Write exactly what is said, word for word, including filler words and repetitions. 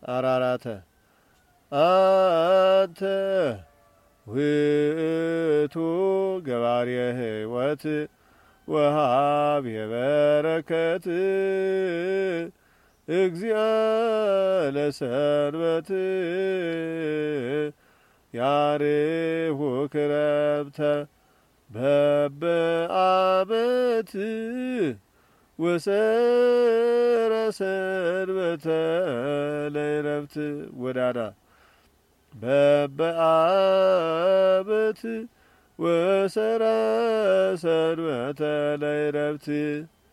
አራራተ አንተ ውእቱ ገባሬ ሕይወት ወሃብ የበረከት እግዚአ ለሰንበት ያሬሁ ክረምተ በበአመት ወሰረ ሰንበተ ለዕረፍት ወዳዳ በበአመት ወሰረ ሰንበተ ለዕረፍት